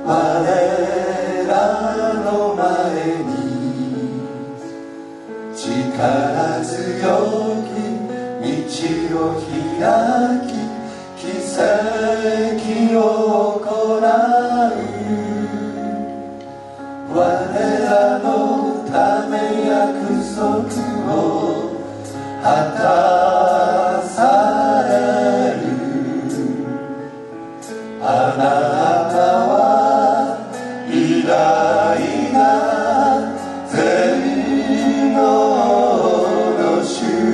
我らの前に力強き道を開き奇跡を行う我らのため約束を果たされるあなたは偉大な全能の主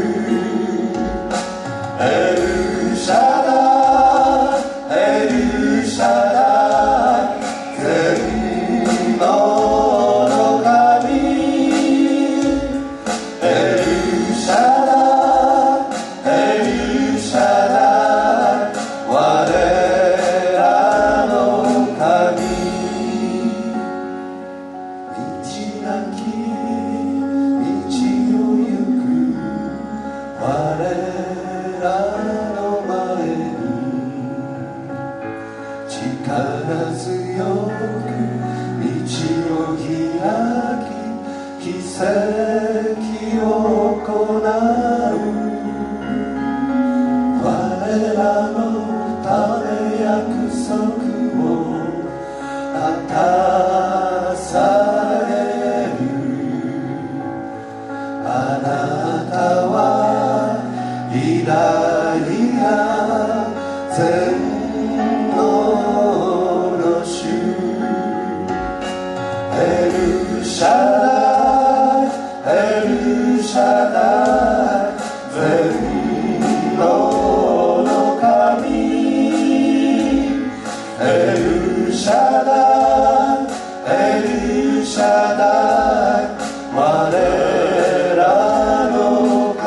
エルシャダイエルシャダイ全能の神エルシャダイエルシャダイ我らの神道なき道を行く我らの前に力強く道を開き奇跡を行う我らのため約束を果たされるあなたは偉大な全能の主エルシャダイエルシャダイ全能の神エルシャダイエルシャダイ我らの神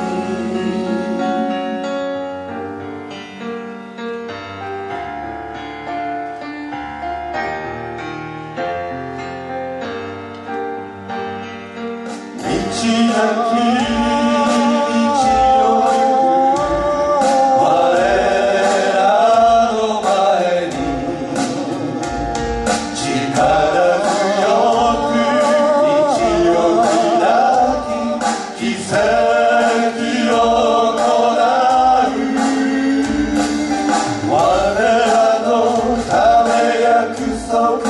道なき道を行く我らの前に力強く道を開き奇跡を行う我らのため約束